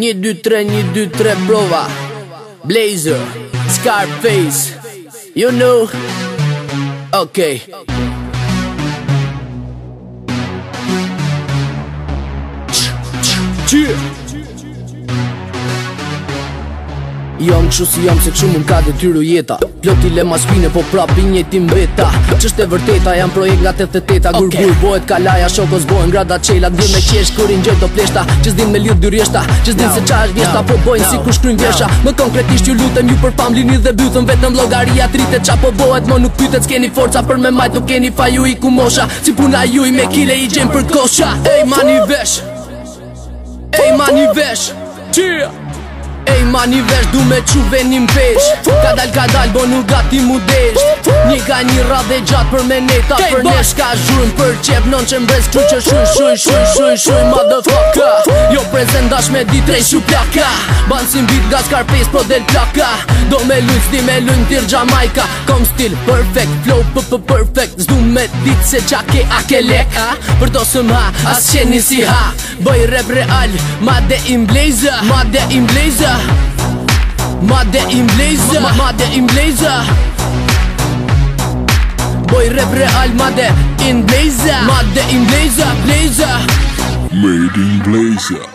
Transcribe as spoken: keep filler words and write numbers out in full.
Një, dy, tre, një, dy, tre, prova. Blazer, Scarface, you know. Okay. Yeah. Jam kështu si jam se kështu mund ka detyru jeta. Ploti le ma spine po prapi njëtim beta. Qështë e vërteta jam projekt nga tetëdhjetë e teta. Gur gur bojt kalaja shokos bojn grada qela. Dhir me qesh kur i ngjoj do pleshta. Që s'din me lidh dy rjeshta. Që s'din se qa është vjeshta. Po bojnë si kur shkrujn vjesha. Më konkretisht ju lutem ju për fam lini dhe bythëm. Vetëm llogaria tritet qa po bohet. Mo nuk pytet s'keni forca për me majt. Nuk keni fa ju i ku mosha. Si puna ju i me kile i gjem për kosha. Ej mani vesh, ej mani vesh, yeah. Ej mani vesh du me qu venin pesh. Kadal kadal bo nuk gati mu desh. Një ka një radhe gjatë për me neta. Për nesh ka zhurën për qep non që mbrez kru që shuj shuj shuj shuj shuj motherfucker. Jo prezent dash me dit rej shu plaka. Ban si mbit ga Scarface pro del plaka. Do me lujt sti me lujt tir Jamaica. Kom stil perfect flow p p perfect. Zdu me dit se qa ke a ke lek a. Për do sëm ha as qeni si ha. Bëj rap real ma de im blazer. Ma de im blazer. Made in blazer, made in blazer. Boy rap real, made in blazer. Made in blazer, blazer. Made in blazer.